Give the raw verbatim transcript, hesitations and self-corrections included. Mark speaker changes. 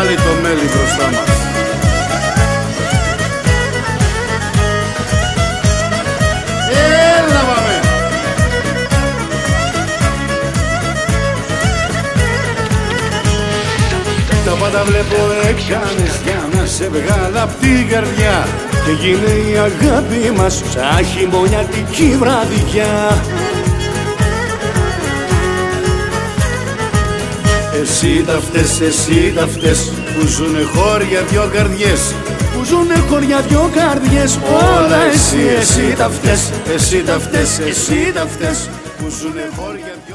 Speaker 1: πάλι το μέλι μπροστά μας. Έλα πάμε. Τα πάντα βλέπω έκανες για να σε βγάλω απ' την καρδιά και γίνε η αγάπη μας σαν χειμωνιάτικη βραδιά. Εσύ τα φταίς, εσύ τα φταίς που ζουνε χώρια δυο καρδιές, που ζουνε χώρια δυο καρδιές. Όλα εσύ, εσύ τα φταίς, εσύ τα φταίς, εσύ τα φταίς που ζουνε χώρια